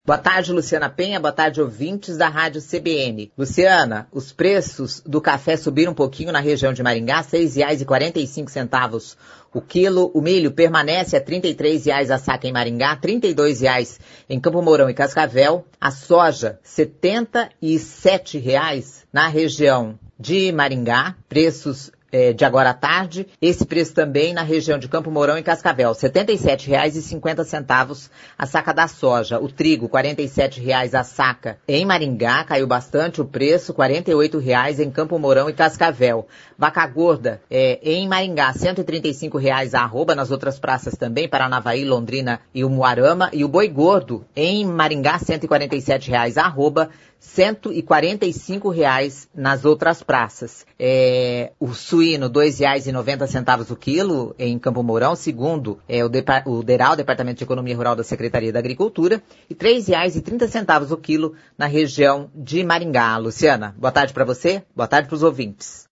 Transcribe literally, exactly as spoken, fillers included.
Boa tarde, Luciana Penha. Boa tarde, ouvintes da Rádio C B N. Luciana, os preços do café subiram um pouquinho na região de Maringá, seis reais e quarenta e cinco centavos o quilo. O milho permanece a trinta e três reais a saca em Maringá, trinta e dois reais em Campo Mourão e Cascavel. A soja, setenta e sete reais na região de Maringá, preços É, de agora à tarde. Esse preço também na região de Campo Mourão e Cascavel, setenta e sete reais e cinquenta centavos a saca da soja. O trigo, quarenta e sete reais a saca em Maringá, caiu bastante o preço, quarenta e oito reais em Campo Mourão e Cascavel. Vaca gorda é, em Maringá, cento e trinta e cinco reais a arroba, nas outras praças também, Paranavaí, Londrina e Umuarama. E o boi gordo em Maringá, cento e quarenta e sete reais a arroba, cento e quarenta e cinco reais nas outras praças. É, o suíno, dois reais e noventa centavos o quilo em Campo Mourão, segundo é, o, Depa- o DERAL, Departamento de Economia Rural da Secretaria da Agricultura, e três reais e trinta centavos o quilo na região de Maringá. Luciana, boa tarde para você, boa tarde para os ouvintes.